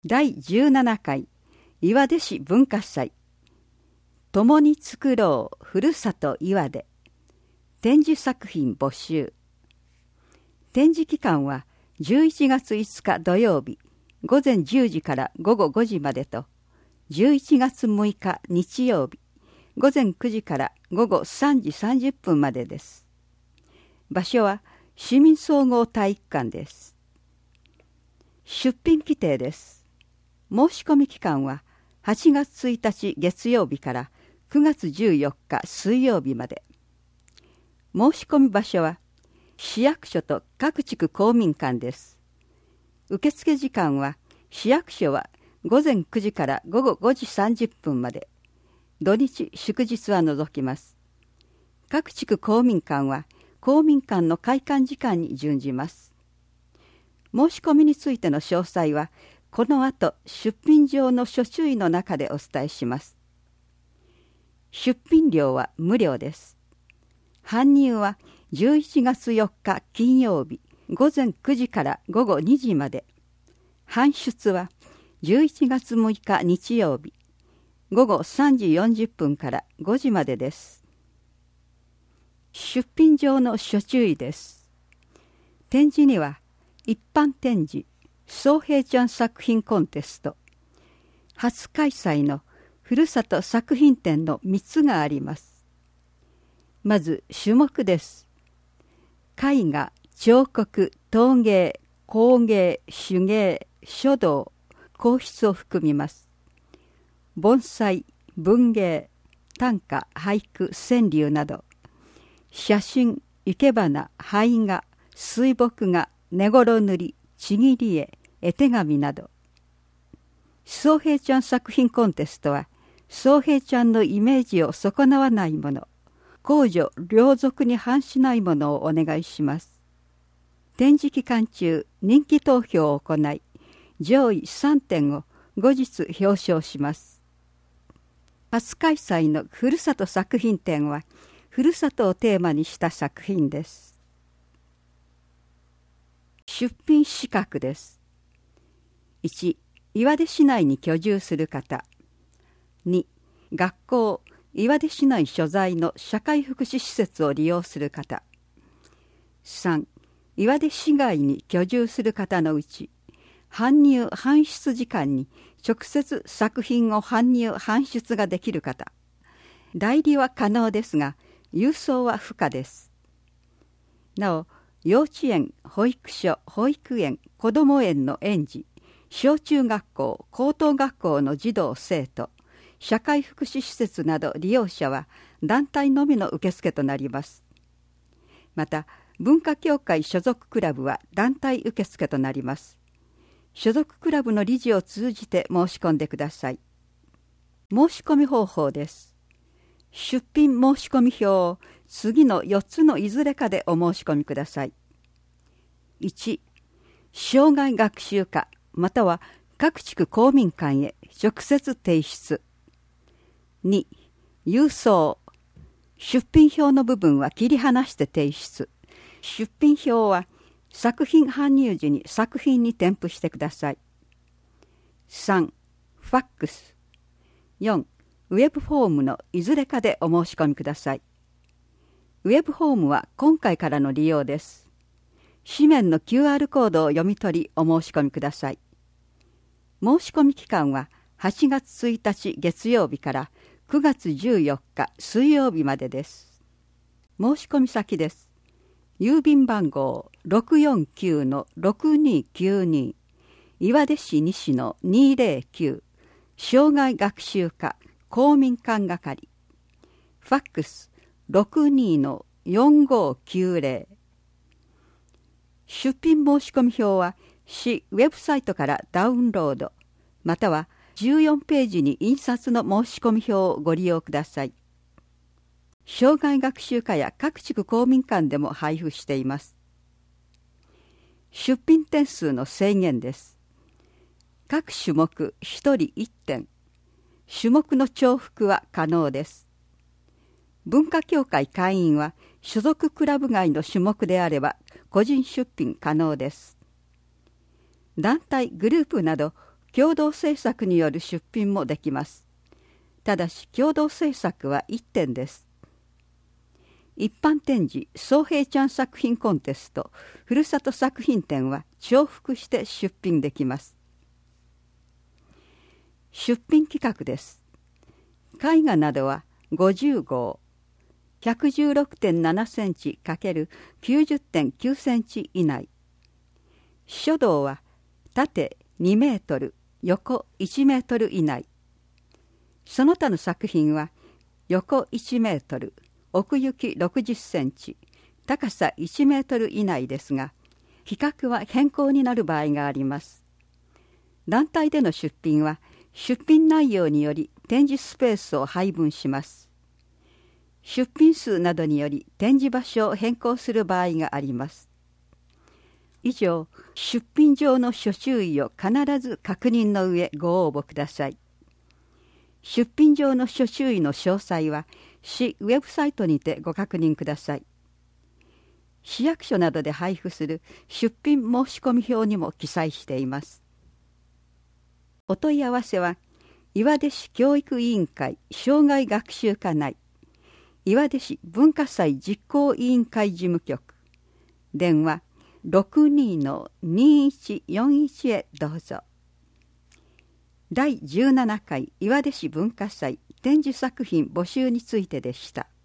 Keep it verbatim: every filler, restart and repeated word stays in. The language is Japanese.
だいじゅうななかい岩出市文化祭共に作ろうふるさと岩出展示作品募集。展示期間はじゅういちがついつか土曜日ごぜんじゅうじからごごごじまでと、じゅういちがつむいか日曜日ごぜんくじからごごさんじさんじゅっぷんまでです。場所は市民総合体育館です。出品規定です。申し込み期間ははちがつついたち月曜日からくがつじゅうよっか水曜日まで。申し込み場所は市役所と各地区公民館です。受付時間は市役所はごぜんくじからごごごじさんじゅっぷんまで。土日祝日は除きます。各地区公民館は公民館の開館時間に準じます。申し込みについての詳細はこの後出品場の諸注意の中でお伝えします。出品料は無料です。搬入はじゅういちがつよっか金曜日ごぜんくじからごごにじまで。搬出はじゅういちがつむいか日曜日ごごさんじよんじゅっぷんからごじまでです。出品場の諸注意です。展示には一般展示宗平ちゃん作品コンテスト、初開催のふるさと作品展のみっつがあります。まず種目です。絵画、彫刻、陶芸、工芸、手芸、書道、硬筆を含みます。盆栽、文芸、短歌、俳句、川柳など、写真、生け花、胚画、水墨画、根頃塗り、ちぎり絵、絵手紙など。宗平ちゃん作品コンテストは宗平ちゃんのイメージを損なわないもの、公序良俗に反しないものをお願いします。展示期間中人気投票を行い、上位さんてんを後日表彰します。初開催のふるさと作品展はふるさとをテーマにした作品です。出品資格です。いち. 岩出市内に居住する方。に. 学校、岩出市内所在の社会福祉施設を利用する方。さん. 岩出市外に居住する方のうち、搬入・搬出時間に直接作品を搬入・搬出ができる方。代理は可能ですが、郵送は不可です。なお、幼稚園、保育所、保育園、こども園の園児、小中学校、高等学校の児童生徒、社会福祉施設など利用者は団体のみの受付となります。また、文化協会所属クラブは団体受付となります。所属クラブの理事を通じて申し込んでください。申し込み方法です。出品申し込み表を次のよっつのいずれかでお申し込みください。いち. 生涯学習課または各地区公民館へ直接提出。に. 郵送。出品表の部分は切り離して提出。出品表は作品搬入時に作品に添付してください。さん. ファックス。よん. ウェブフォームのいずれかでお申し込みください。ウェブフォームは今回からの利用です。紙面の キューアール コードを読み取りお申し込みください。申し込み期間ははちがつついたち月曜日からくがつじゅうよっか水曜日までです。申し込み先です。郵便番号 ろくよんきゅうのろくにきゅうに 岩出市西のにぜろきゅう生涯学習課公民館係。ファックス ろくにのよんごきゅうぜろ。出品申し込み表は市ウェブサイトからダウンロード、またはじゅうよんページに印刷の申し込み表をご利用ください。生涯学習課や各地区公民館でも配布しています。出品点数の制限です。各種目ひとりいってん。種目の重複は可能です。文化協会会員は所属クラブ外の種目であれば個人出品可能です。団体、グループなど共同制作による出品もできます。ただし共同制作はいってんです。一般展示、宗平ちゃん作品コンテスト、ふるさと作品展は重複して出品できます。出品規格です。絵画などはごじゅうごう、ひゃくじゅうろくてんななセンチ ×きゅうじゅってんきゅうセンチ以内。書道は縦にメートル、横いちメートル以内。その他の作品は横いちメートル、奥行きろくじゅっセンチ、高さいちメートル以内ですが、規格は変更になる場合があります。団体での出品は出品内容により展示スペースを配分します。出品数などにより展示場所を変更する場合があります。以上、出品上の諸注意を必ず確認の上ご応募ください。出品上の諸注意の詳細は市ウェブサイトにてご確認ください。市役所などで配布する出品申し込み表にも記載しています。お問い合わせは岩出市教育委員会生涯学習課内、岩出市文化祭実行委員会事務局、電話 ろくにのにいちよんいち へどうぞ。だいじゅうななかい岩出市文化祭展示作品募集についてでした。